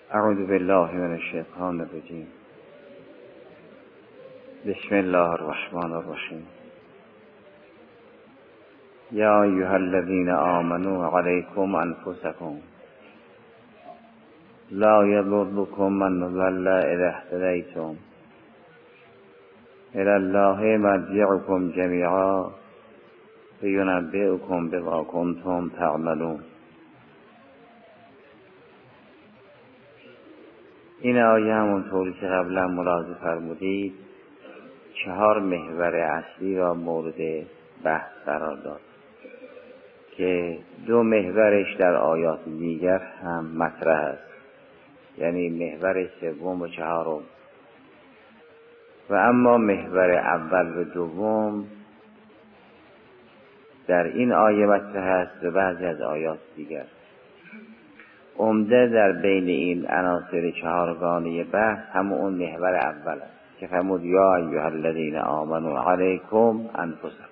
اعوذ بالله من الشیطان الرجیم. بسم الله الرحمن الرحیم. یا ایها الذین آمنوا علیکم انفسکم لا یضرکم من ضل اذا اهتدیتم الی الله مرجعکم جمیعا فینبئکم بما کنتم تعملون. این آیه همونطوری که قبلا ملاحظه فرمودید 4 محور اصلی را مورد بحث قرار داد که 2 محورش در آیات دیگر هم مطرح است، یعنی محور 3 و 4. و اما محور اول و دوم در این آیه مطرح است و بعضی از آیات دیگر. عمده در بین این عناصر 4گانه بحث همون محور اول است که فرمود یا ایها الذین آمنوا علیکم انفسکم.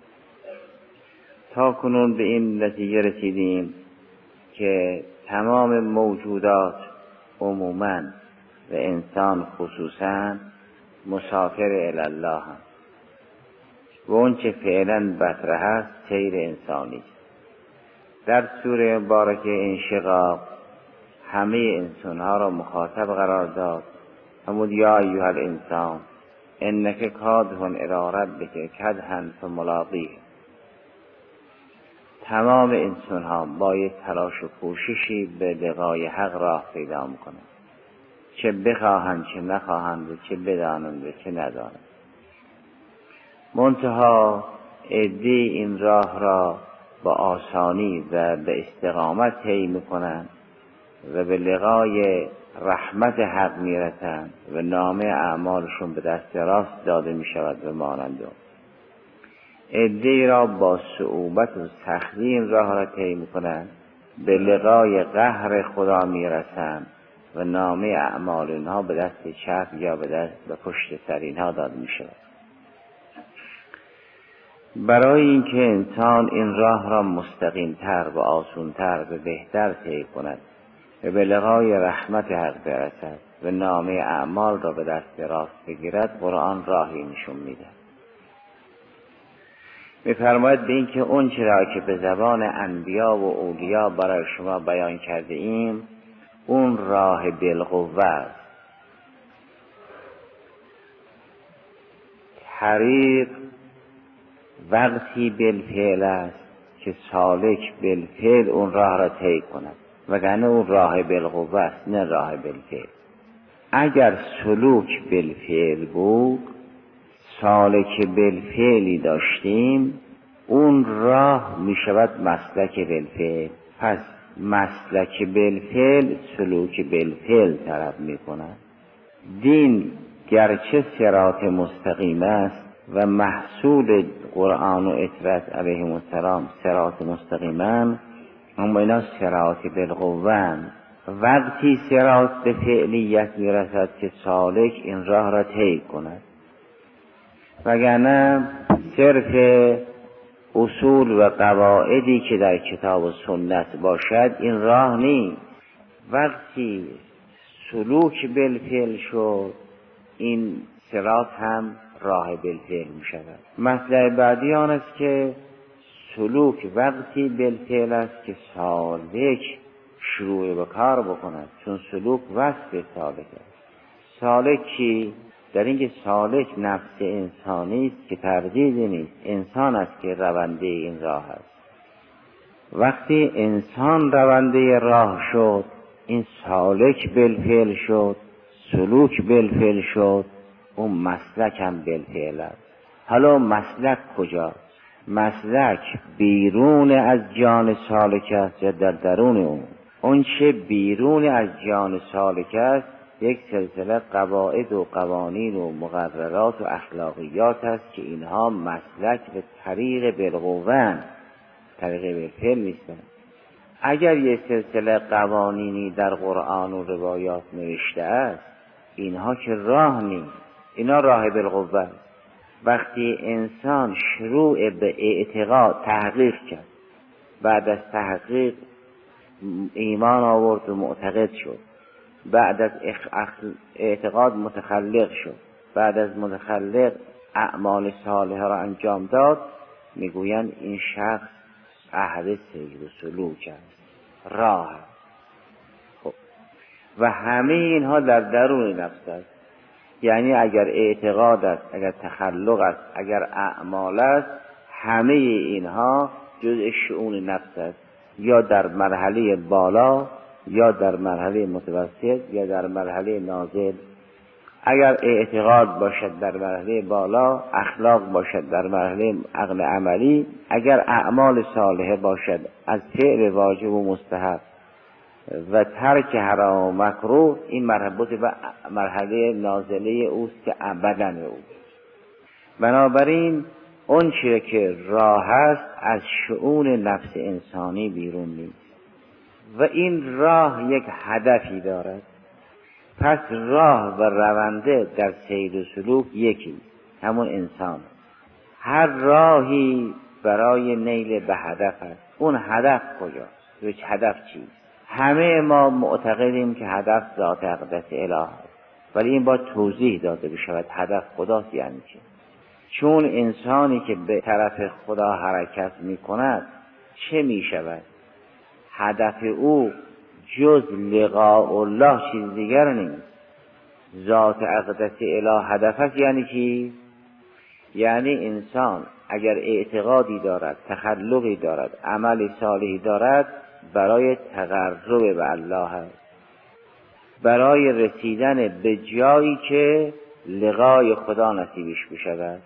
تا کنون به این نتیجه رسیدیم که تمام موجودات عموماً و انسان خصوصاً مسافر الی الله هم و اون چه فعلاً مطرح است سیر انسانی. در سوره مبارکه انشقاق همه انسانها را مخاطب قرار داد. فرمود یا ایها الانسان انک کادح الی ربک کدحا فملاقیه. تمام انسانها با یک تلاش و کوششی به لقای حق راه پیدا میکنند، چه بخواهند چه نخواهند و چه بدانند و چه ندانند. منتها عده‌ای این راه را با آسانی و به استقامت طی میکنند و به لقای رحمت حق میرسند و نامه اعمالشون به دست راست داده میشود و مانند اون. عده‌ای را با صعوبت و سختی این راه را طی میکنند، به لقای قهر خدا میرسند و نامه اعمال اینها به دست چپ یا به پشت سر اینها داده میشود. برای اینکه انسان این راه را مستقیم‌تر و آسان‌تر و بهتر طی کند و به لقای رحمت حق برسد و نامه اعمال را به دست راست بگیرد، قرآن راهی نشون میده. می‌فرماید به اینکه اون چرا که به زبان انبیا و اولیا برای شما بیان کرده ایم اون راه بالقوه است. طریق وقتی بالفعل است که سالک بالفعل اون راه را طی کند، وگرنه اون راه بالقوه است نه راه بالفعل. اگر سلوک بالفعل بود، سالک بالفعلی داشتیم، اون راه می شود مسلک بالفعل. پس مسلک بالفعل سلوک بالفعل طلب می کند. دین گرچه صراط مستقیم است و محصول قرآن و اطرت علیهم السلام صراط مستقیما، اما اینا صراط بالقوه. وقتی صراط به فعلیت میرسد که سالک این راه را طی کند، وگرنه صرف اصول و قواعدی که در کتاب و سنت باشد این راه نیست. وقتی سلوک بالفعل شد این صراط هم راه بالفعل می شود. مطلب بعدی آن است که سلوک وقتی بالفعل است که سالک شروع به کار بکند، چون سلوک وصف سالک است. سالک چی؟ در اینکه سالک نفس انسانی است که تردیدی نیست، انسان است که رونده این راه است. وقتی انسان رونده راه شد این سالک بالفعل شد، سلوک بالفعل شد، اون مسلک هم بالفعل است. حالا مسلک کجاست؟ مسلک بیرون از جان سالک است یا در درون اون؟ اون چه بیرون از جان سالک است یک سلسله قواعد و قوانین و مقررات و اخلاقیات است که اینها مسلک به طریق بالقوه، طریق بالفعل نیستند. اگر یک سلسله قوانینی در قرآن و روایات نوشته است اینها که راه نیست، اینا راه بالقوه است. وقتی انسان شروع به اعتقاد تحقیق کرد، بعد از تحقیق ایمان آورد و معتقد شد، بعد از اعتقاد متخلق شد، بعد از متخلق اعمال صالحه را انجام داد، میگویند این شخص اهل سیر و سلوک است، راه است. خب و همه اینها در درون نفس است. یعنی اگر اعتقاد است، اگر تخلق است، اگر اعمال است، همه اینها جزء شؤون نفس است، یا در مرحله بالا یا در مرحله متوسط یا در مرحله نازل. اگر اعتقاد باشد در مرحله بالا، اخلاق باشد در مرحله عقل عملی، اگر اعمال صالحه باشد از فعل واجب و مستحب و ترک حرام و مکروه، این مربوط به مرحله نازله اوست که بدن او. بنابراین اون چیزی که راه است از شؤون نفس انسانی بیرون نیست و این راه یک هدفی دارد. پس راه و رونده در سیر و سلوک یکی، همون انسان. هر راهی برای نیل به هدف است. اون هدف کجاست؟ و هدف چیست؟ همه ما معتقدیم که هدف ذات اقدس اله است، ولی این باید توضیح داده بشود هدف خداست یعنی چه. چون انسانی که به طرف خدا حرکت می کند چه می شود؟ هدف او جز لقاء الله چیز دیگر نیست. ذات اقدس اله هدف است. یعنی چی؟ یعنی انسان اگر اعتقادی دارد، تخلقی دارد، عمل صالحی دارد، برای تقرب به الله است، برای رسیدن به جایی که لقای خدا نصیبش بشود.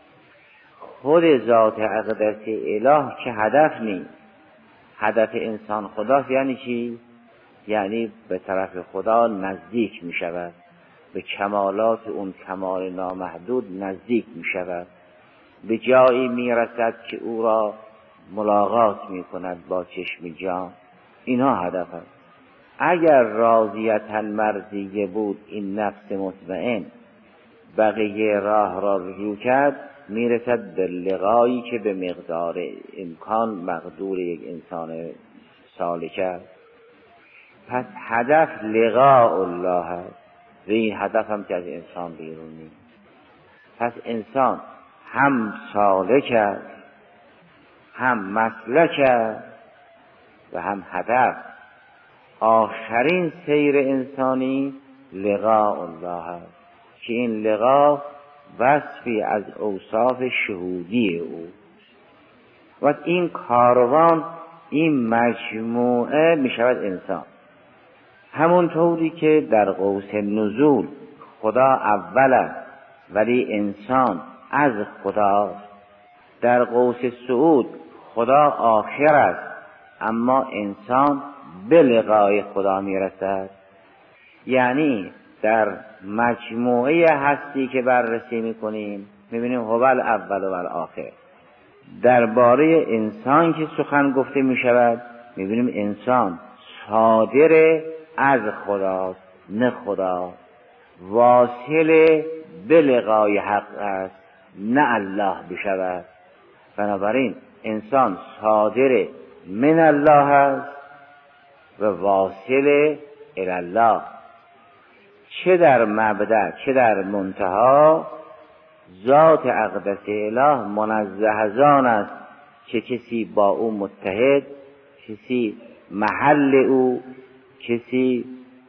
خود ذات اقدس اله که هدف نیست. هدف انسان خداست. یعنی چی؟ یعنی به طرف خدا نزدیک می شود، به کمالات اون کمال نامحدود نزدیک می شود، به جایی می رسد که او را ملاقات می کند با چشم جان. اینها هدف است. اگر راضیة مرضیه بود این نفس مطمئن، بقیه راه را رجوع کرد، می رسد به لقایی که به مقدار امکان مقدور یک انسان سالک است. پس هدف لقاء الله است و این هدف هم که از انسان بیرون نیست. پس انسان هم سالک است، هم مسلک است و هم هدف. آخرین سیر انسانی لقاء الله است که این لقا وصفی از اوصاف شهودی او و این کاروان، این مجموعه می شود انسان. همونطوری که در قوس نزول خدا اول است ولی انسان از خداست، در قوس صعود خدا آخر است اما انسان به لقای خدا می رسد. یعنی در مجموعه هستی که بررسی می کنیم می بینیم هو الاول و الاخر. درباره انسان که سخن گفته می شود می بینیم انسان صادر از خداست نه خدا، واصل به لقای حق است نه الله بشود. بنابراین انسان صادر من الله است و واصل الی الله، چه در مبدأ چه در منتها. ذات اقدس اله منزه از آن است که کسی با او متحد، کسی محل او، کسی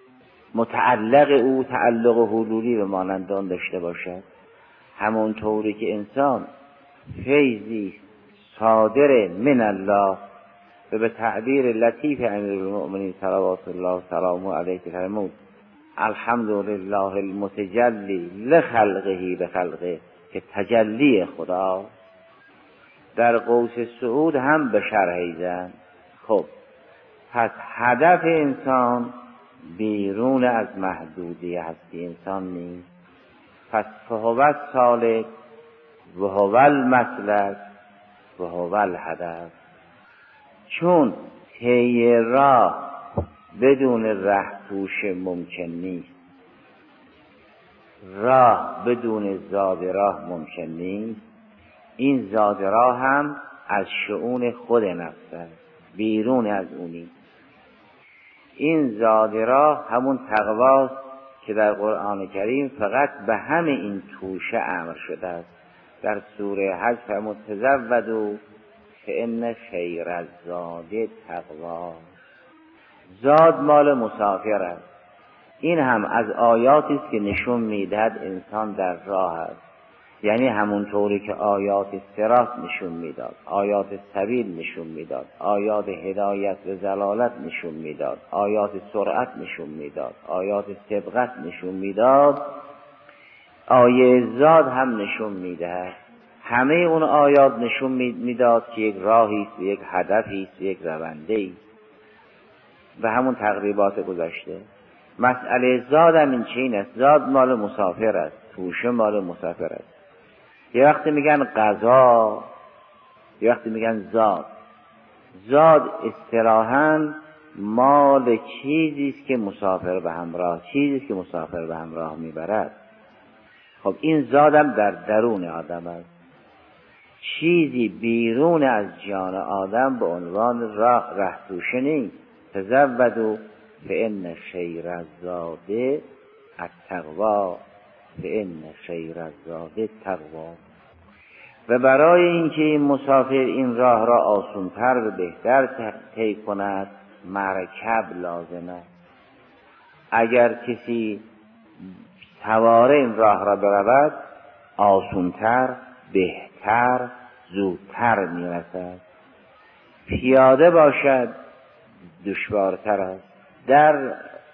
متعلق او تعلق و حلولی به مانند آن داشته باشد. همونطوری که انسان فیضی صادر من الله و به تعبیر لطیف امیرالمؤمنین صلوات الله سلامه علیه فرمود الحمدلله المتجلی لخلقه بخلقه، که تجلی خدا در قوس صعود هم به شرحیزن. خب پس هدف انسان بیرون از محدودی هستی انسان نیست. پس فهو السالک و هو المسلک و هو الهدف. چون طی راه بدون ره پوش ممکن نیست، راه بدون زاد راه ممکن نیست، این زاد راه هم از شؤون خود نفس است، بیرون از اونی. این زاد راه همون تقواست که در قرآن کریم فقط به همه این توشه امر شده است. در سوره حج فرمود تزودوا فإن خیر الزاد تقوا. زاد مال مسافر است. این هم از آیاتی است که نشون میدهد انسان در راه است. یعنی همون طوری که آیات صراط نشون میداد، آیات سبیل نشون میداد، آیات هدایت و ضلالت نشون میداد، آیات سرعت نشون میداد، آیات سبقت نشون میداد، آیه زاد هم نشون میدهد. همه اون آیات نشون میداد که یک راهی است، یک هدفی است، یک رونده است. و همون تقریبات گذشته مسئله زاد هم این چین است. زاد مال مسافر است، توشه مال مسافر است. یه وقتی میگن قضا، یه وقتی میگن زاد. زاد اصطلاحاً مال چیزی است که مسافر به همراه، چیزی است که مسافر به همراه میبرد. خب این زادم در درون آدم است. چیزی بیرون از جان آدم به عنوان ره توشه نیست. تزودوا فإن خیر الزاد التقوا، فإن خیر الزاد التقوا. و برای اینکه این مسافر این راه را آسان‌تر و بهتر طی کند مرکب لازم است. اگر کسی سواره این راه را برود آسان‌تر، بهتر، زودتر میرسد. پیاده باشد دشوارتر است. در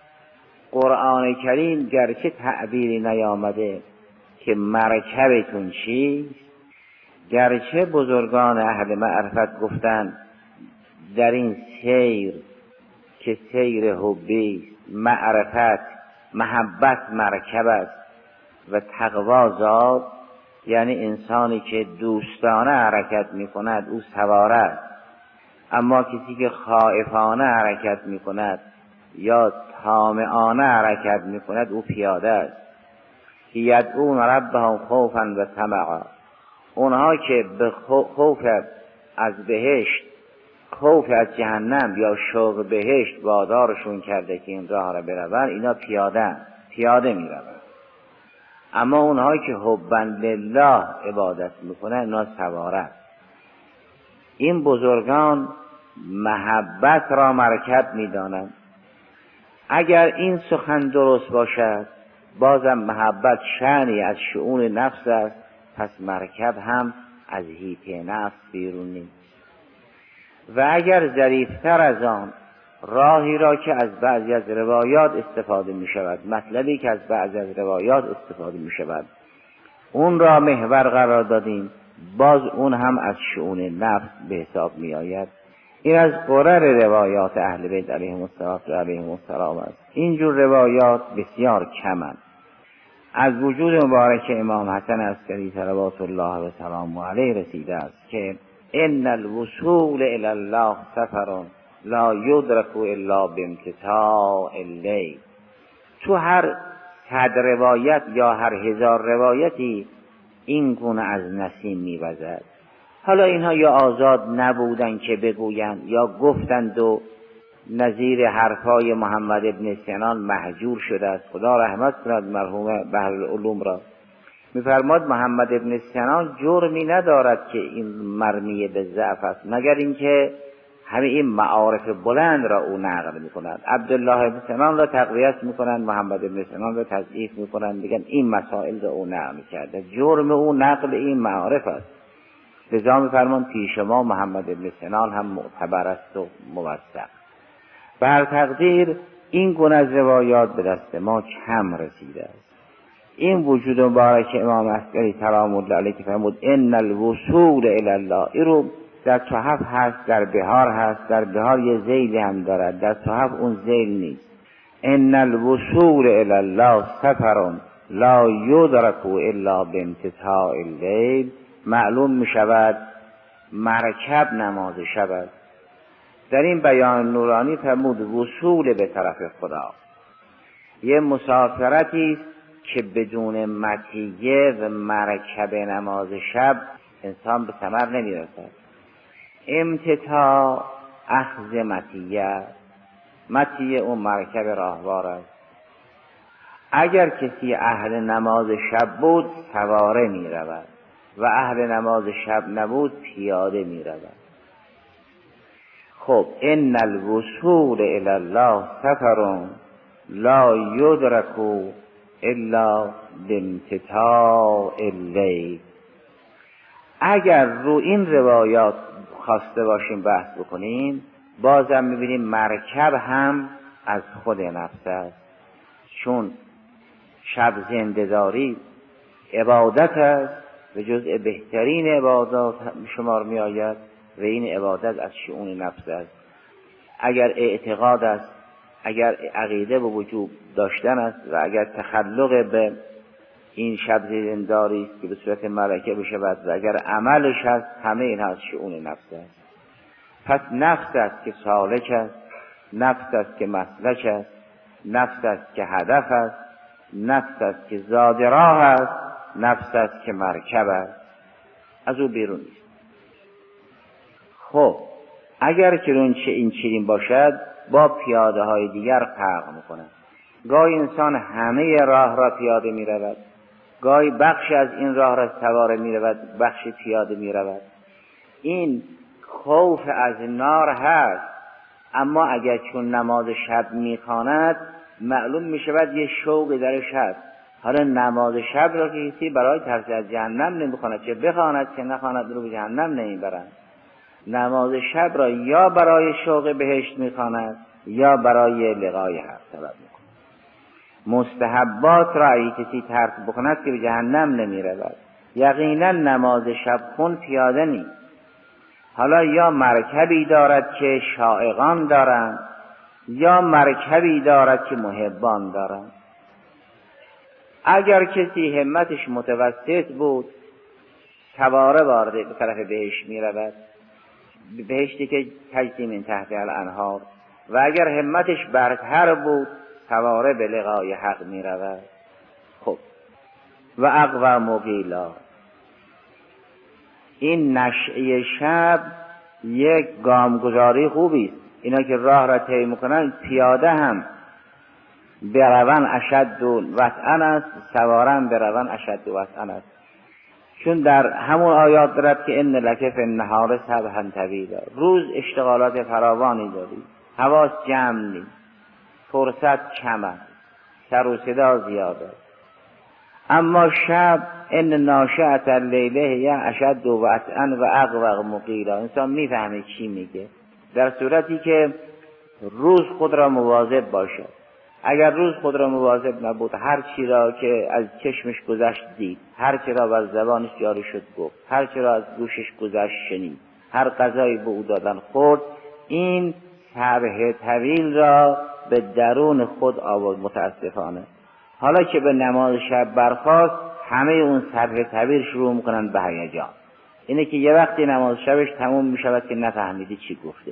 قرآن کریم گرچه تعبیری نیامده که مرکبتون چیست، گرچه بزرگان اهل معرفت گفتند در این سیر که سیر حبی معرفت محبت مرکب است و تقوا زاد، یعنی انسانی که دوستانه حرکت می کند او سواره است، اما کسی که خائفانه حرکت می کند یا طامعانه حرکت می کند او پیاده است. یدعون ربهم خوفا و طمعا. اونها که به خوف از بهشت، خوف از جهنم یا شوق بهشت وادارشون کرده که این راه را بروند، اینا پیاده می روند. اما اونهایی که حبا لله عبادت میکنن اینا سواره. این بزرگان محبت را مرکب میدانند. اگر این سخن درست باشد بازم محبت شأنی از شؤون نفس است، پس مرکب هم از حیطه نفس بیرون نیست. و اگر ظریفتر از آن راهی را که از بعضی از روایات استفاده می شود، مطلبی که از بعضی از روایات استفاده می شود، اون را محور قرار دادیم، باز اون هم از شؤون نفس به حساب می آید. این از قرر روایات اهل بیت علیهم السلام است. اینجور روایات بسیار کمند. از وجود مبارک امام حسن عسکری صلوات الله و سلامه علیه رسیده است که ان الوصول الی الله سفر لا یدرک الا بامتتاع اللیل. تو هر 100 روایت یا هر 1000 روایتی این گونه از نسیم می‌وزد. حالا اینها یا آزاد نبودن که بگویند یا گفتند و نظیر حرفای محمد ابن سنان محجور شده است. خدا رحمت کند مرحوم بحرالعلوم را. می‌فرماد محمد ابن سنان جرمی ندارد که این مرمی به ضعف است، مگر اینکه همه این معارف بلند را او نقل می‌کند. عبدالله ابن سنان را تقویت می‌کنند، محمد ابن سنان را تضعیف می‌کنند، میگن این مسائل را او نقل کرده. جرم او نقل این معارف است. لذا می‌فرمان پیش ما محمد ابن سنان هم معتبر است و موثق. بر تقدیر این گونه از روایات به دست ما کم رسیده است. این وجود مبارک امام عسکری سلام الله علیه که فرمود ان الوصول الی الله، این رو در تحف هست، در بهار هست. در بهار یه ذیلی هم دارد، در تحف اون ذیل نیست. ان الوصول الی الله سفر لا یدرک الا بامتتاع اللیل. معلوم می شود مرکب نماز شب است. در این بیان نورانی فرمود وصول به طرف خدا یه مسافرتی است که بدون مطیه و مرکب نماز شب انسان به ثمر نمی رسد. امتتاع اخذ مطیه، مطیه اون مرکب راهوار است. اگر کسی اهل نماز شب بود سواره می رود و اهل نماز شب نبود پیاده می رود. خب ان الوصول الی الله سفر لا یدرک الا بامتطاع اللیل. اگر رو این روایات خواسته باشیم بحث بکنیم، بازم میبینیم مرکب هم از خود نفس است، چون شب زنده‌داری عبادت است و جزء بهترین عبادات شمار می آید و این عبادت از شؤون نفس است. اگر اعتقاد است، اگر عقیده به وجود داشتن است و اگر تخلق به این شب زنده‌داری است که به صورت ملکه بشود و اگر عملش هست، همه این از شؤون نفس است. پس نفس است که سالک است، نفس است که مسلک است، نفس است که هدف است، نفس است که زاد راه است، نفس است که مرکب است، از او بیرون نیست. خب اگر که این چنین باشد با پیاده های دیگر فرق میکنه. گاهی انسان همه راه را پیاده می رود، گاهی بخشی از این راه را سواره می رود، بخشی پیاده می رود. این خوف از نار هست، اما اگر چون نماز شب می خواند معلوم می شود یه شوق درش هست. حالا نماز شب را که کسی برای ترس از جهنم نمی خواند، چه بخواند چه نخواند رو به جهنم نمی برند. نماز شب را یا برای شوق بهشت می خواند یا برای لقای حق سبب می کند. مستحبات را اگه کسی ترک بکند که به جهنم نمی رود. یقینا نماز شب خون پیاده نیست. حالا یا مرکبی دارد که شائقان دارند یا مرکبی دارد که محبان دارند. اگر کسی همتش متوسط بود سواره وارد به طرف بهشت می رود، بهشتی که تجری من تحت الانهار، و اگر همتش برتر بود سواره به لقای حق می رود. خب و اقوى مقیلا، این نشعه شب یک گامگذاری خوبی است. اینا که راه را طی میکنن پیاده هم بروان اشد وطئن است، سوارن بروان اشد وطئن است. چون در همون آیات دارد که ان لک فی النهار سبحا طویلا، روز اشتغالات فراوانی داری، حواس جمع نیست، فرصت کم است، سر و صدا زیاده. اما شب ان ناشئة اللیل هی اشد وطئا و اقوى مقیلا، انسان میفهمه چی میگه، در صورتی که روز خود را مواظب باشد. اگر روز خود را مواظب نبود، هر چی را که از چشمش گذشت دید، هر چی را از زبانش جاری شد گفت، هر چی را از گوشش گذشت شنید، هر غذایی به او دادن خورد، این صبح طویل را به درون خود آورد متاسفانه. حالا که به نماز شب برخاست همه اون صبح طویل شروع میکنن به هیجان. اینه که یه وقتی نماز شبش تموم میشود که نفهمیدی چی گفته.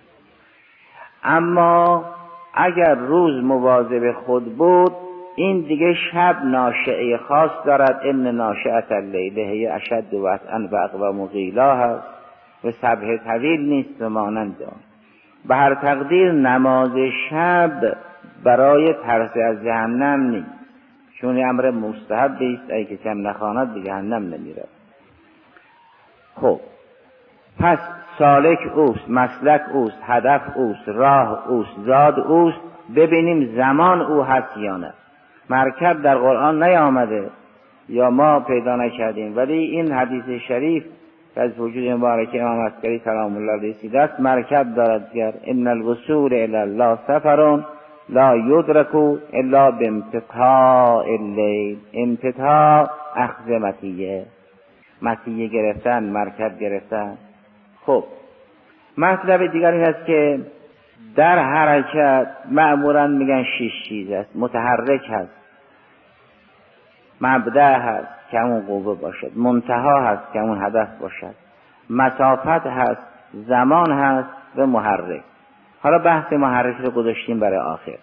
اما اگر روز مواظب خود بود، این دیگه شب ناشئه خاص دارد. ان ناشئة اللیل هی اشد وطئا و اقوی مقیلا هست و صبح طویل نیست و مانند آن. به هر تقدیر نماز شب برای ترس از جهنم نیست، چون امر مستحب است، اگه کسی هم نخواند به جهنم نمیره. خب پس سالک اوست، مسلک اوست، هدف اوست، راه اوست، زاد اوست. ببینیم زمان او هست یا نه. مرکب در قرآن نیامده یا ما پیدا نکردیم، ولی این حدیث شریف که از وجود مبارک امام عسکری سلام الله علیه رسیده است مرکب دارد که ان الوصول الی الله سفر لا یدرک الا بامتطاع اللیل. امتطاع اخذ مطیه گرفتن، مرکب گرفتن. خب مطلب دیگر این است که در حرکت معمولا میگن 6 چیز است. متحرک هست، مبدأ هست که همون قوه باشد، منتها هست که همون هدف باشد، مسافت هست، زمان هست و محرک. حالا بحث محرک رو گذاشتیم برای آخر.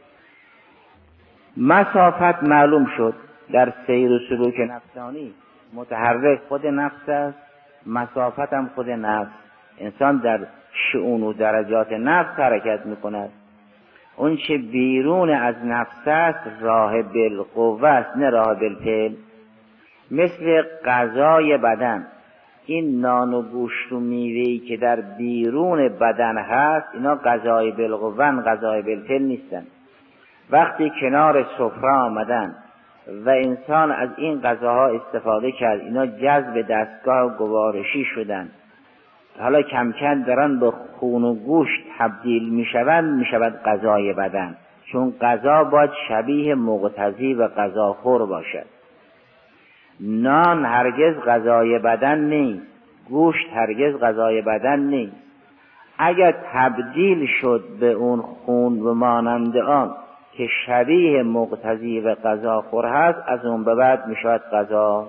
مسافت معلوم شد در سیر و سلوک نفسانی، متحرک خود نفس است، مسافت هم خود نفس. انسان در شؤون و درجات نفس حرکت میکند. اون چه بیرون از نفس است راه بالقوه است، نه راه بالفعل. مثل غذای بدن، این نان و گوشت و میوه‌ای که در بیرون بدن هست اینا غذای بالقوه، غذای بالفعل نیستن. وقتی کنار سفره آمدن و انسان از این غذاها استفاده کرد، اینا جذب دستگاه گوارشی شدن، حالا کم کم دارن به خون و گوشت تبدیل میشود غذای بدن. چون غذا باید شبیه مقتضی و غذاخور باشد. نان هرگز غذای بدن نیست، گوشت هرگز غذای بدن نیست. اگر تبدیل شد به اون خون و مانند آن که شبیه مقتضی و غذاخور هست، از اون به بعد میشود غذا.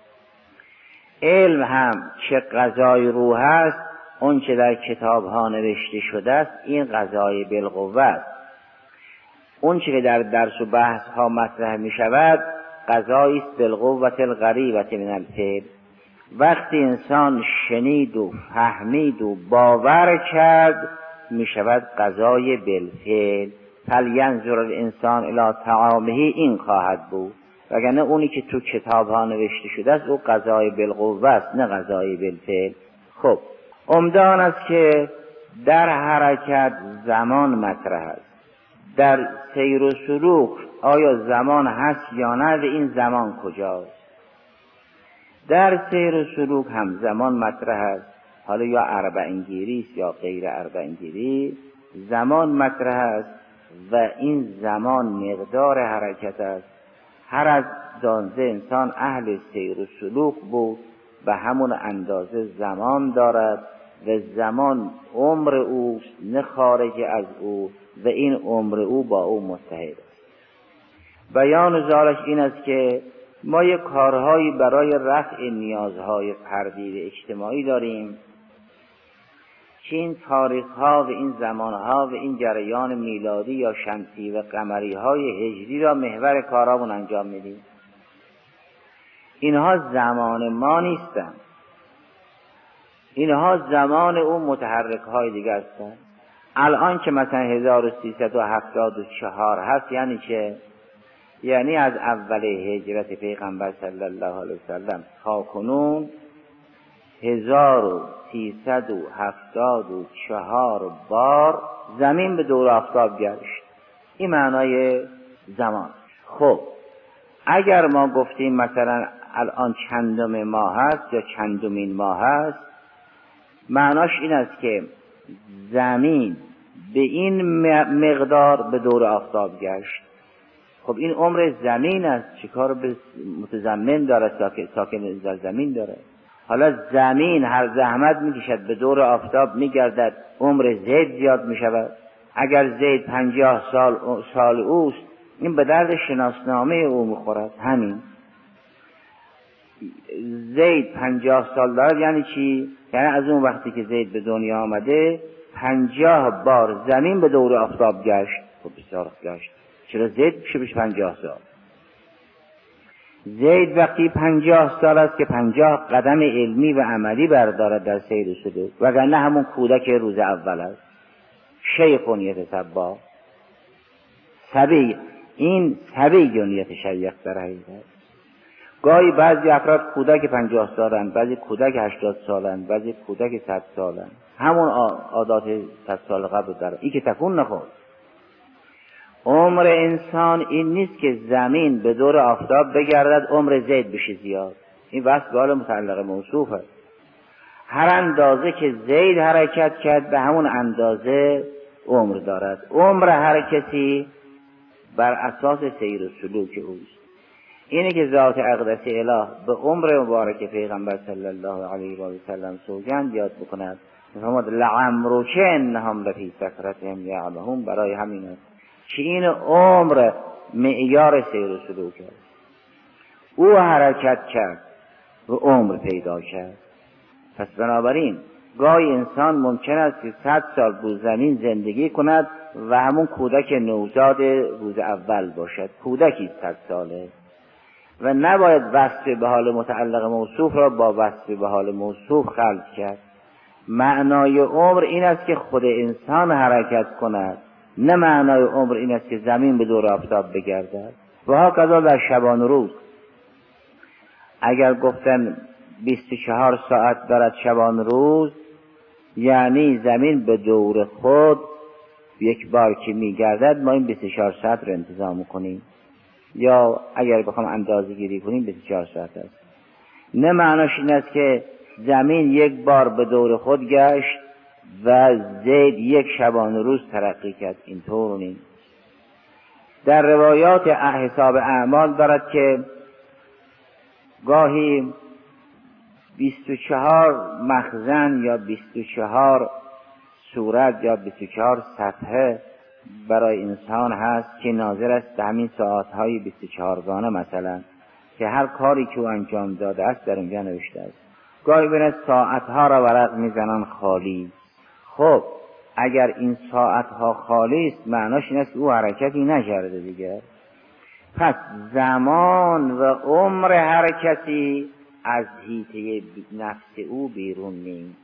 علم هم چه غذای روح است، اون چه در کتاب ها نوشته شده است، این غذای بالقوه است. اون چه که در درس و بحث ها مطرح می شود غذایی است بالقوة الغریبة من الفعل. وقتی انسان شنید و فهمید و باور کرد می شود غذای بالفعل. فلینظر الانسان الی طعامه، این خواهد بود. وگرنه اونی که تو کتاب ها نوشته شده است او غذای بالقوه است، نه غذای بالفعل. خب عمدان است که در حرکت زمان مطرح است. در سیر و سلوک آیا زمان هست یا نه و این زمان کجاست؟ در سیر و سلوک هم زمان مطرح است، حالا یا اربعینگیری است یا غیر اربعینگیری، زمان مطرح است و این زمان مقدار حرکت است. هر از دانزه انسان اهل سیر و سلوک بود و همون اندازه زمان دارد و زمان عمر اوست نه خارج از او و این عمر او با او متحد است. بیان ذالک این است که ما یک کارهایی برای رفع نیازهای فردی و اجتماعی داریم که این تاریخ‌ها و این زمان‌ها و این جریان میلادی یا شمسی و قمری های هجری را محور کارامون انجام میدیم. اینها زمان ما نیستند، اینها زمان اون متحرک های دیگه هستند. الان که مثلا 1374 هست یعنی چه؟ یعنی از اول هجرت پیغمبر صلی الله علیه وسلم تا کنون 1374 بار زمین به دور آفتاب گشت. این معنای زمان. خب اگر ما گفتیم مثلا الان چندم ماه هست یا چندمین ماه هست، معناش این است که زمین به این مقدار به دور آفتاب گشت. خب این عمر زمین است، چیکار به متضمن داره؟ ساکن در زمین داره. حالا زمین هر زحمت میکشد به دور آفتاب میگردد، عمر زید زیاد میشود. اگر زید 50 سال اوست، این به درد شناسنامه او میخورد. همین زید 50 سال دارد یعنی چی؟ یعنی از اون وقتی که زید به دنیا آمده 50 بار زمین به دور آفتاب گشت. خب بسیار گشت. چرا زید بشه 50 سال؟ زید وقتی 50 سال است که 50 قدم علمی و عملی بردارد در سیر و سلوک، وگرنه همون کودک روز اول است. شیخون یتسبا، صبی، این صبیونیت شیخ در حقیقت. گاهی بعضی افراد کودک 50 سالن، بعضی کودک 80 سالن، بعضی کودک 100 سالن، همون عادات 100 سال قبل داره. این که تکون نخورد. عمر انسان این نیست که زمین به دور آفتاب بگردد عمر زید بشه زیاد. این وصف به حال متعلق موصوف است. هر اندازه که زید حرکت کرد به همون اندازه عمر دارد. عمر هر کسی بر اساس سیر و سلوک اوست. اینه که ذات اقدس اله به عمر مبارک پیغمبر صلی الله علیه و سلم سوگند یاد بکند. می‌فرماد لعمرک انهم لفی سکرتهم یعمهون. برای همین است که این عمر معیار سیر و سلوک است. او حرکت کرد و عمر پیدا کرد. پس بنابراین گاهی انسان ممکن است که 100 سال بر زمین زندگی کند و همون کودک نوزاد روز اول باشد، کودکی 100 ساله، و نباید وصف به حال متعلق موصوف را با وصف به حال موصوف خلط کرد. معنای عمر این است که خود انسان حرکت کند نه معنای عمر این است که زمین به دور آفتاب بگردد. و هاکذا در شبان روز، اگر گفتن 24 ساعت دارد شبان روز، یعنی زمین به دور خود یک بار که میگردد ما این 24 ساعت رو انتظام کنیم، یا اگر بخوام اندازه گیری کنیم 24 ساعت است. نه معناش این است که زمین یک بار به دور خود گشت و زید یک شبانه روز ترقی کرد، اینطور نیست. در روایات حساب اعمال دارد که گاهی 24 مخزن یا 24 صورت یا 24 صفحه برای انسان هست که ناظر است به همین ساعتهای 24 گانه، مثلا که هر کاری که او انجام داده است در اونجا نوشته است. گاهی بینید ساعتها را ورق میزنن خالی. خب اگر این ساعتها خالی است معناش این است که او حرکتی نکرده دیگر. پس زمان و عمر هر کسی از حیطه نفس او بیرون نیست.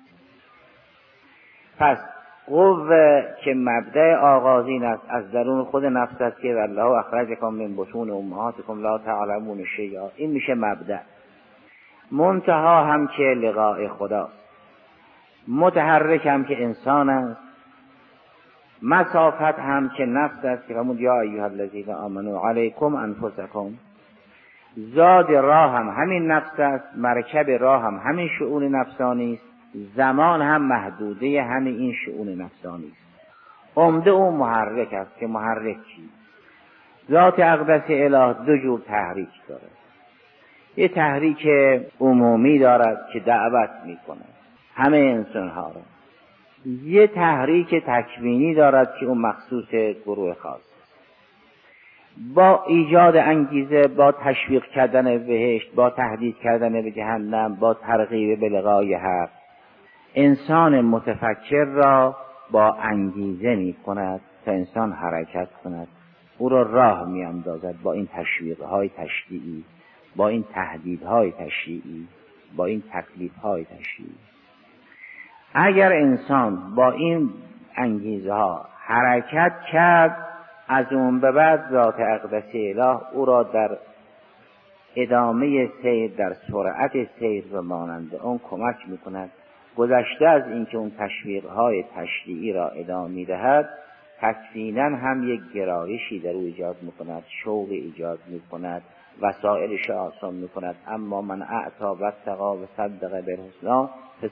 پس قوه که مبدأ آغازین است از درون خود نفس است که والله اخرجکم من بطون امهاتکم لا تعلمون شیئا، این میشه مبدأ. منتها هم که لقاء خداست، متحرک هم که انسان است، مسافت هم که نفس است که فرمود یا ایها الذین آمنوا علیکم انفسکم. زاد راه هم همین نفس است، مرکب راه هم همین شؤون نفسانی است، زمان هم محدوده همین این شؤون نفسانی است. عمده او محرک است که محرک چی؟ ذات اقدس اله دو جور تحریک دارد. یه تحریک عمومی دارد که دعوت میکنه همه انسانها را. یه تحریک تکوینی دارد که اون مخصوص گروه خاص، با ایجاد انگیزه، با تشویق کردن بهشت، با تهدید کردن به جهنم، با ترغیب به لقای حق، انسان متفکر را با انگیزه می کند تا انسان حرکت کند، او را راه می اندازد با این تشویقهای تشریعی، با این تهدیدهای تشریعی، با این تکلیفهای تشریعی. اگر انسان با این انگیزه ها حرکت کرد، از اون به بعد ذات اقدس اله او را در ادامه سیر، در سرعت سیر و مانند اون کمک میکند. گذشته از اینکه اون تشویقهای تشریعی را ادامه میدهد، تکویناً هم یک گرایشی در او ایجاد میکند، شوق ایجاد میکند، وسائلش آسان میکند. اما من اعطی و اتقی و صدق بالحسنی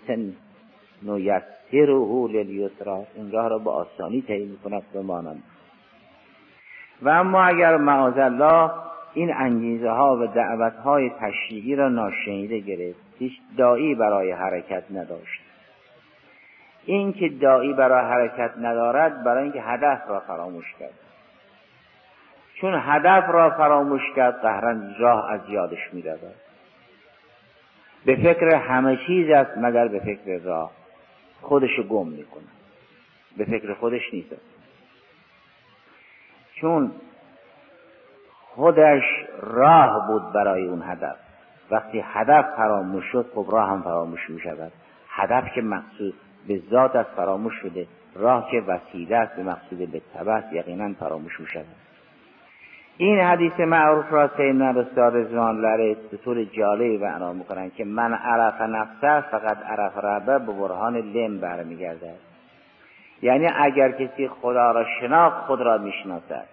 فسنیسره للیسری، این راه را با آسانی طی میکند و مانند. و اما اگر معاذالله این انگیزه ها و دعوت های تشریعی را ناشنیده گرفت، هیچ داعی برای حرکت نداشت، این که داعی برای حرکت ندارد برای اینکه هدف را فراموش کرد. چون هدف را فراموش کرد قهرا راه از یادش می رود. به فکر همه چیز است مگر به فکر راه، خودشو گم می کنه، به فکر خودش نیست. چون خودش راه بود برای اون هدف. وقتی هدف فراموش شد خب راه هم فراموش می شود. هدف که مقصود به ذات است فراموش شده، راه که وسیله است به مقصود به تبع یقینا فراموش می شود. این حدیث معروف را سیدنا رسول رضوان الله علیه به طور جالب بیان می‌کنند که من عرف نفسه فقط عرف ربه به برهان لم برمیگردد. یعنی اگر کسی خدا را شناخت خود را میشناسد.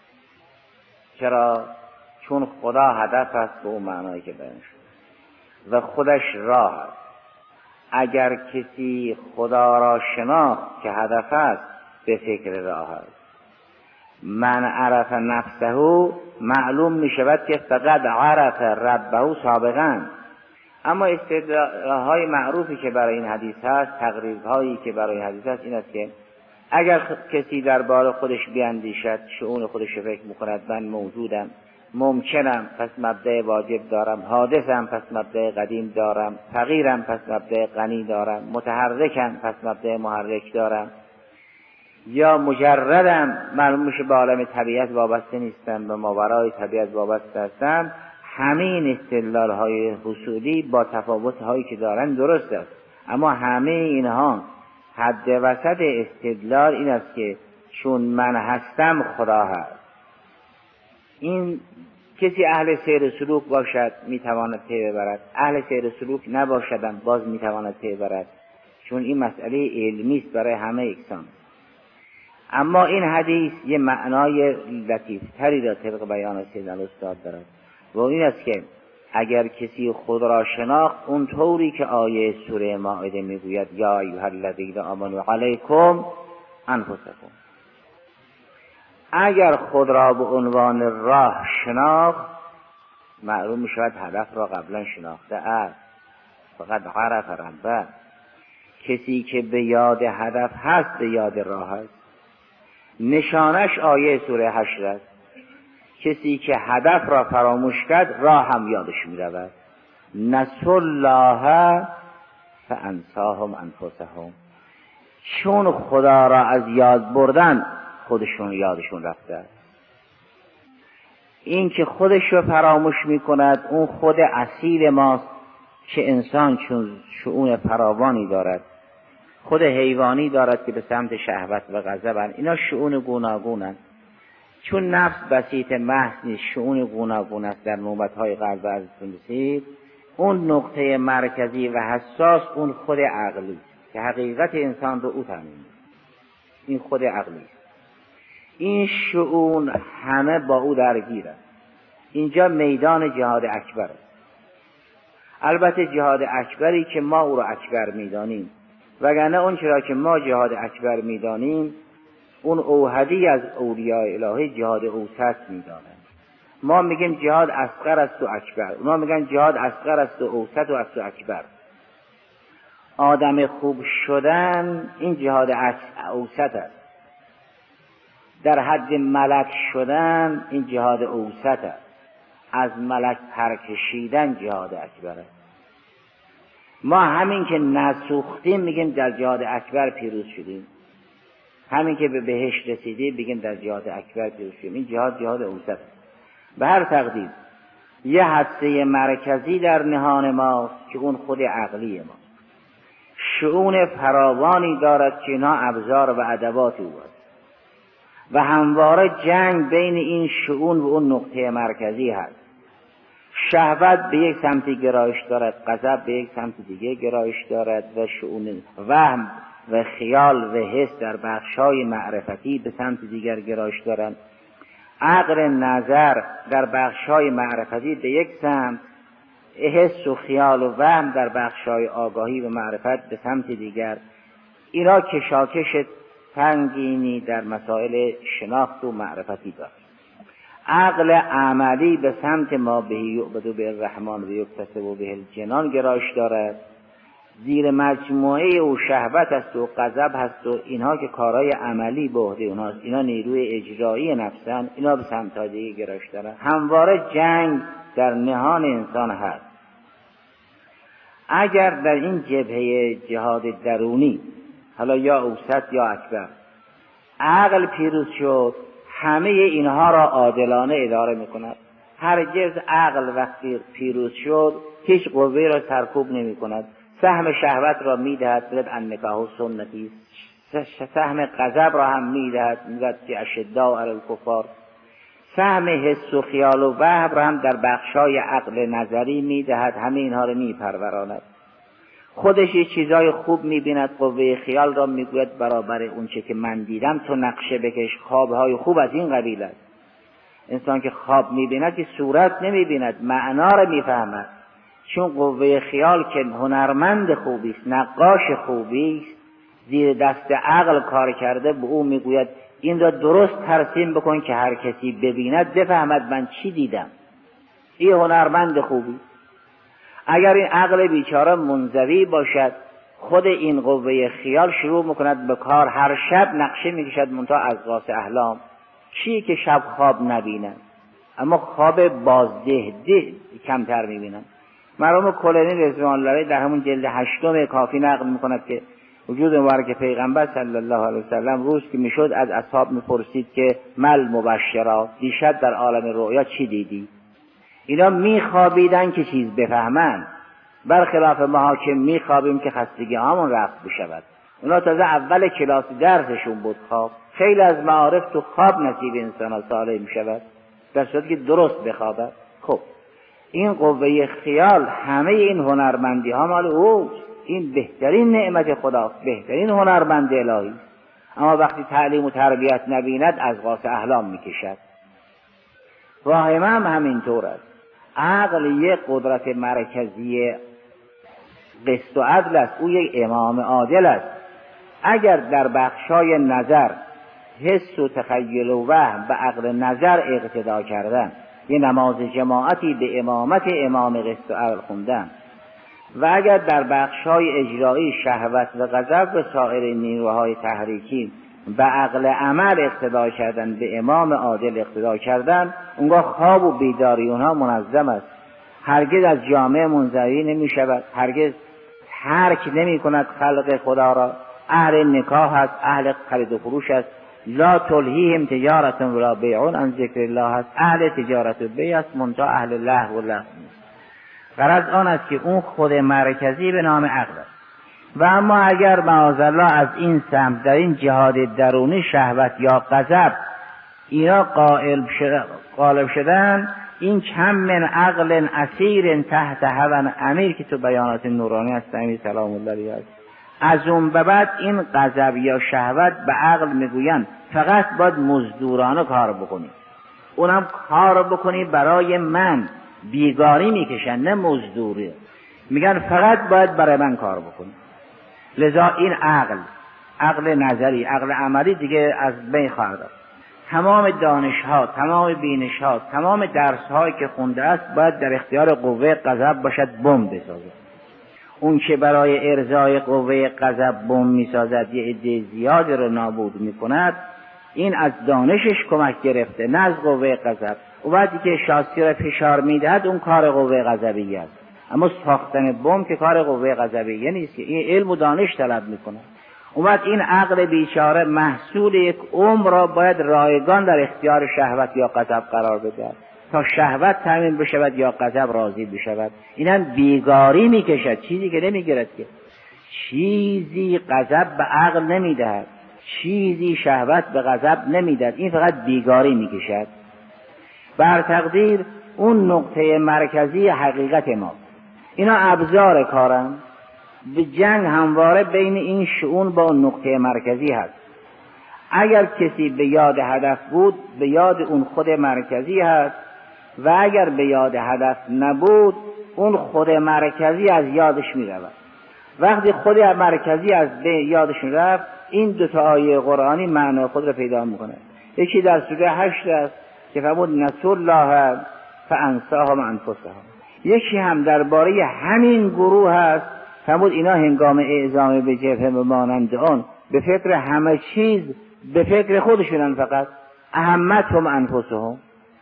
چرا؟ چون خدا هدف است به اون معنایی که بیان شد و خودش راه است. اگر کسی خدا را شناخت که هدف است به فکر راه است. من عرف نفسه معلوم می شود که فقط عرف ربه سابقا. اما استدلال‌های معروفی که برای این حدیث هست، تقریرهایی که برای این حدیث هست این است که اگر کسی درباره خودش بیاندیشد، شؤون خودش فکر میکند، من موجودم، ممکنم پس مبدأ واجب دارم، حادثم پس مبدأ قدیم دارم، فقیرم پس مبدأ غنی دارم، متحرکم پس مبدأ محرک دارم، یا مجردم، معلوم میشه به عالم طبیعت وابسته نیستم، به ماورای طبیعت وابسته هستم. همین استدلال‌های حصولی با تفاوت‌هایی که دارن درست است، اما همه اینها حد وسط استدلال این است که چون من هستم خدا هست. این کسی اهل سیر سلوک باشد میتواند پی ببرد، اهل سیر سلوک نباشدم باز میتواند پی ببرد، چون این مسئله علمی است برای همه یکسان. اما این حدیث یه معنای لطیفتری را طبق بیان سیدنا الاستاد دارد و این است که اگر کسی خود را شناخت اون طوری که آیه سوره مائده میگوید یا ایها الذین آمنوا علیکم انفسکم، اگر خود را به عنوان راه شناخت معلوم میشود هدف را قبلا شناخته است. فقط عرف ربه. کسی که به یاد هدف هست به یاد راه است. نشانش آیه سوره حشر است. کسی که هدف را فراموش کرد راه هم یادش میرود. نسوا الله فانساهم انفسهم. چون خدا را از یاد بردن خودشون یادشون رفته است. این که خودش رو فراموش میکند اون خود اصیل ماست که انسان چون شؤون فراوانی دارد، خود حیوانی دارد که به سمت شهوت و غضب، اینا شؤون گوناگونند. چون نفس بسیط محض نیست، شؤون گوناگون است. در نوبت‌های قلب ازتون رسید اون نقطه مرکزی و حساس اون خود عقلی که حقیقت انسان رو او تعیین، این خود عقلی است. این شؤون همه با او درگیر است. اینجا میدان جهاد اکبر است. البته جهاد اکبری که ما او را اکبر میدانیم، وگرنه اون چرا که ما جهاد اکبر میدانیم اون اوحدی از اولیاء الهی جهاد اوسط میدانند. ما میگیم جهاد اصغر است و اکبر، اونا میگن جهاد اصغر است و اوسط و است و اکبر. آدم خوب شدن این جهاد اوسط است. در حد ملک شدن این جهاد اوسط است. از ملک پرکشیدن جهاد اکبر است. ما همین که نسوختیم میگیم در جهاد اکبر پیروز شدیم، همین که به بهشت رسیدیم بگیم در جهاد اکبر پیروز شدیم. این جهاد اوسط است. به هر تقدیر یه حدثه مرکزی در نهان ماست که اون خود عقلی ما شؤون فراوانی دارد که اینا ابزار و ادوات او است و همواره جنگ بین این شؤون و اون نقطه مرکزی هست. شهوت به یک سمت گرایش دارد، غضب به یک سمت دیگه گرایش دارد و شؤون وهم و خیال و حس در بخشای معرفتی به سمت دیگر گرایش دارند. عقل نظر در بخشای معرفتی به یک سمت، حس و خیال و وهم در بخشای آگاهی و معرفت به سمت دیگر. اینا کشاکش سنگینی در مسائل شناخت و معرفتی دارد. عقل عملی به سمت ما بهی یعبد به الرحمن و یکتسب به الجنان گرایش دارد. زیر مجموعه او شهوت است و غضب هست و اینها که کارهای عملی به عهده اونهاست، اینا نیروی اجرایی نفسن، اینا به سمت دیگه گرایش دارن. همواره جنگ در نهان انسان هست. اگر در این جبهه جهاد درونی، حالا یا اوسط یا اکبر، عقل پیروز شد، همه اینها را عادلانه اداره میکند. هرگز عقل وقتی پیروز شد هیچ قوه را سرکوب نمیکند. سهم شهوت را میدهد، بلد النکاح سنتی، سهم غضب را هم میدهد، میگوید که اشداء علی الکفار. سهم حس و خیال و وهم را هم در بخشای عقل نظری میدهد، همه اینها را میپروراند. خودش یه چیزای خوب میبیند، قوه خیال را میگوید برابر اون چه که من دیدم تو نقشه بکش. خوابهای خوب از این قبیل است. انسان که خواب میبیند که صورت نمیبیند، معنا را میفهمد. چون قوه خیال که هنرمند خوبی است، نقاش خوبی است، زیر دست عقل کار کرده، به او میگوید این را درست ترسیم بکن که هر کسی ببیند بفهمد من چی دیدم. این هنرمند خوبی. اگر این عقل بیچاره منزوی باشد، خود این قوه خیال شروع میکند به کار، هر شب نقشه میکشد منتها از غاص احلام. چی که شب خواب نبینند اما خواب بازده کمتر میبینند. مرحوم کلینی رضوان الله علیه در همون جلد 8 کافی نقل میکند که وجود مبارک پیغمبر صلی الله علیه وسلم روز که میشد از اصحاب میپرسید که مل مبشرات، دیشب در عالم رؤیا چی دیدی؟ اینا میخوابیدن که چیز بفهمن، برخلاف ما که میخوابیم که خستگی هامون رفت بشود. اونا تازه اول کلاس درسشون بود خواب. خیلی از معارف تو خواب نصیب انسان ها صالح می شود، در صورتی که درست بخوابد. خب این قوه خیال، همه این هنرمندی ها مال اوست، این بهترین نعمت خداست، بهترین هنرمند الهی. اما وقتی تعلیم و تربیت نبیند از قاس احلام می کشد. واهمه هم همینطور است. عقل یک قدرت مرکزی قسط و عدل است، او یک امام عادل است. اگر در بخشای نظر، حس و تخیل و وهم به عقل نظر اقتدا کردن، یه نماز جماعتی به امامت امام قسط و عدل خوندن، و اگر در بخشای اجرایی شهوت و غضب و سایر نیروهای تحریکی به عقل عمل اقتدا کردن، به امام عادل اقتدا کردن، اونگاه خواب و بیداری اونها منظم است، هرگز از جامعه منزوی نمی شود، هرگز ترک نمی کند خلق خدا را. اهل نکاح است، اهل خرید و فروش است، لا تلهیهم تجارت ولا بیع عن ذکر الله است، اهل تجارت و بیع است، منتها اهل لهو و لهو. غرض آن است که اون خود مرکزی به نام عقل است. و اما اگر معاذالله از این سمت در این جهاد درونی شهوت یا غضب اینا غالب شدن، این کم من عقل اسیر تحت هوى امیر که تو بیانات نورانی هست امیر سلام الله علیه است، از اون به بعد این غضب یا شهوت به عقل میگویند فقط باید مزدورانه کار بکنی، اونم کار بکنی برای من، بیگاری میکشن نه مزدوری، میگن فقط باید برای من کار بکنی. لذا این عقل نظری، عقل عملی دیگه از بین خواهد رفت. تمام دانش‌ها، تمام بینش‌ها، تمام درس‌هایی که خونده است باید در اختیار قوه غضب باشد، بمب بسازد. اون که برای ارضای قوه غضب بمب میسازد، یه عده زیادی رو نابود میکند، این از دانشش کمک گرفته نه از قوه غضب. و وقتی که شاسی را فشار میدهد اون کار قوه غضبیه است، اما ساختن بمب که کار قوه غضبیه نیست، که این علم و دانش طلب میکنه. اون وقت این عقل بیچاره محصول یک عمر را باید رایگان در اختیار شهوت یا غضب قرار بده تا شهوت تامین بشود یا غضب راضی بشود. اینم بیگاری میکشد، چیزی که نمیگیرد، که چیزی غضب به عقل نمیدهد، چیزی شهوت به غضب نمیدهد، این فقط بیگاری میکشد. بر تقدیر اون نقطه مرکزی حقیقت ما، اینا ابزار کارن، به جنگ همواره بین این شؤون با اون نقطه مرکزی هست. اگر کسی به یاد هدف بود، به یاد اون خود مرکزی هست، و اگر به یاد هدف نبود، اون خود مرکزی از یادش می رود. وقتی خود مرکزی از یادش می رفت، این دو تا آیه قرآنی معنی خود را پیدا می کنه. یکی در سوره 8 است که فرمود نسوا الله فانساهم انفسهم، یکی هم درباره همین گروه هست فرمود اینا هنگام اعزام به جبهه مانند آن به فکر همه چیز، به فکر خودشونن، فقط اهمتهم انفسهم.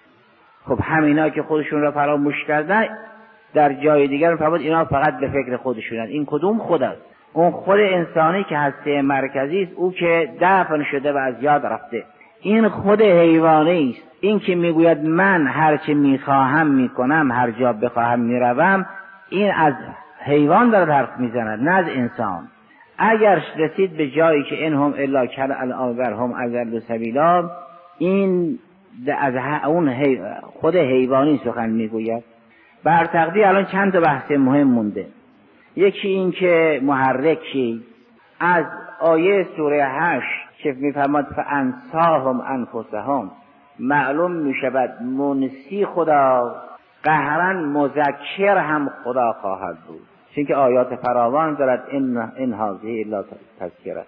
خب همینا که خودشون را فراموش کردن، در جای دیگر فرمود اینا فقط به فکر خودشونن. این کدوم خود است؟ اون خود انسانی که هسته مرکزی است، او که دفن شده و از یاد رفته. این خود حیوانی است، این که میگوید من هر چه میخواهم میکنم، هر جا بخواهم میروم، این از حیوان داره حرف میزند نه از انسان. اگر رسید به جایی که انهم الا کالانعام بل هم اضل سبیلا، این از اون خود حیوانی سخن میگوید. بر تقدیر الان چند تا بحث مهم مونده. یکی این که محرکی از آیه سوره 8 که میفرماد فانساهم انفسهم، معلوم میشود منسی خدا قهرن مذکر هم خدا خواهد بود، چون که آیات فراوان دارد این هذه الا تذکره.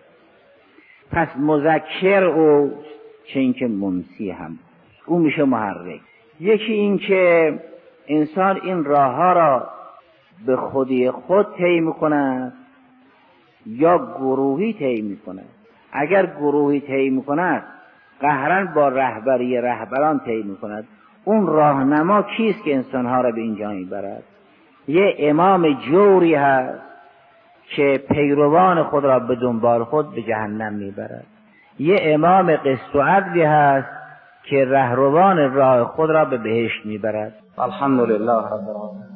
پس مذکر او چون که منسی هم او میشه محرک. یکی این که انسان این راه ها را به خودی خود طی میکند یا گروهی طی میکند. اگر گروهی طی میکند قهرن با رهبری رهبران طی میکند. اون راهنما کیست که انسانها را به اینجا میبرد؟ یه امام جوری هست که پیروان خود را به دنبال خود به جهنم میبرد. یه امام قسط و عدلی هست که رهروان راه خود را به بهشت میبرد. الحمدلله رب العالمین.